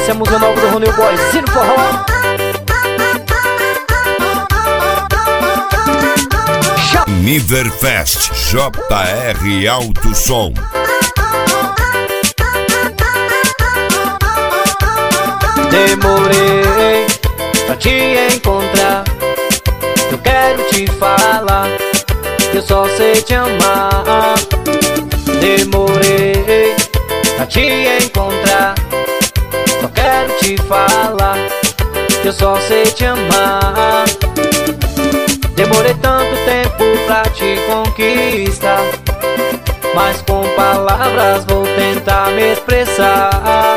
Essa é a música nova do Ronil Boy, Zino Forró. Niverfest, JR Alto Som. Demorei pra te encontrar, eu quero te falar que eu só sei te amar. Demorei pra te encontrar, só quero te falar que eu só sei te amar. Demorei tanto tempo pra te conquistar, mas com palavras vou tentar me expressar.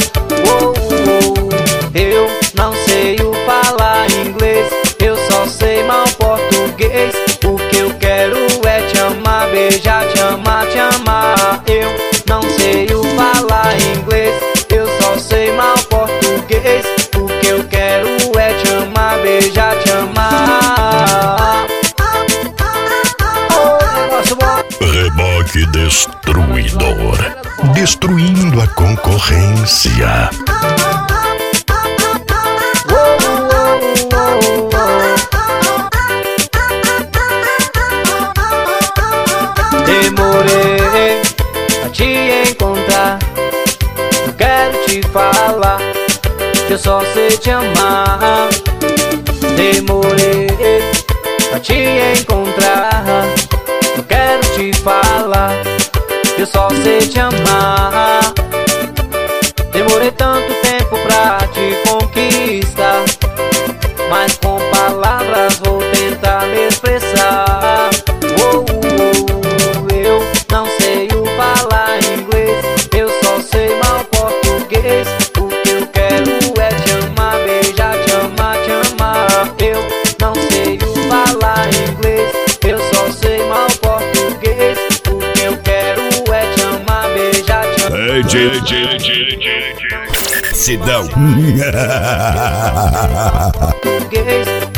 Eu não sei o falar inglês, eu só sei mal português. O que eu quero é te amar, beijar, te amar, te amar. Eu não sei o falar inglês, eu só sei mal português. O que eu quero é te amar, beijar, te amar. Reboque destruidor, destruindo a concorrência. Demorei pra te encontrar, eu quero te falar que eu só sei te amar. Demorei pra te encontrar, eu quero te falar que eu só sei te amar. Demorei tanto tempo pra te conquistar, mas com palavras vou tentar me expressar. Eu não sei o falar inglês, eu só sei mal português. O que eu quero é te amar, beijar, te amar, te amar. Eu não sei o falar inglês, eu só sei mal português. O que eu quero é te amar, beijar, te amar. Sidão. Português.